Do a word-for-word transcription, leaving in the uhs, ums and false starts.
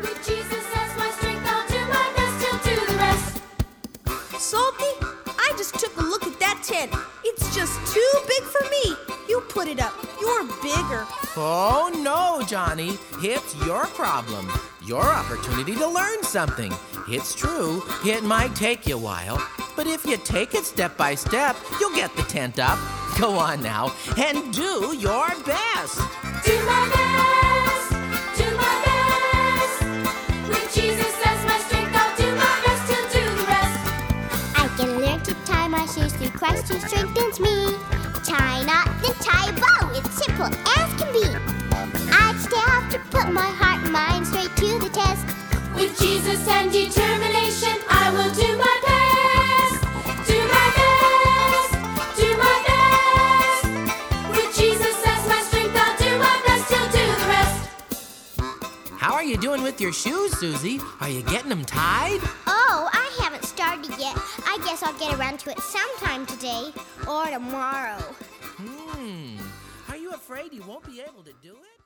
With Jesus as my strength, I'll do my best to do the rest. Salty, I just took a look at that tent. It's just too big for me. You put it up. You're bigger. Oh, no, Johnny. It's your problem. Your opportunity to learn something. It's true, it might take you a while, but if you take it step by step, you'll get the tent up. Go on now and do your best. Do my best, do my best. With Jesus as my strength, I'll do my best to do the rest. I can learn to tie my shoes through Christ who strengthens me. Tie a knot, then tie a bow. It's simple as can be. I still have to put my heart and mind straight to the test. With Jesus and determination, I will do my best. Do my best, do my best. With Jesus as my strength, I'll do my best to do the rest. How are you doing with your shoes, Susie? Are you getting them tied? Oh, I haven't started yet. I guess I'll get around to it sometime today or tomorrow. Hmm. Are you afraid you won't be able to do it?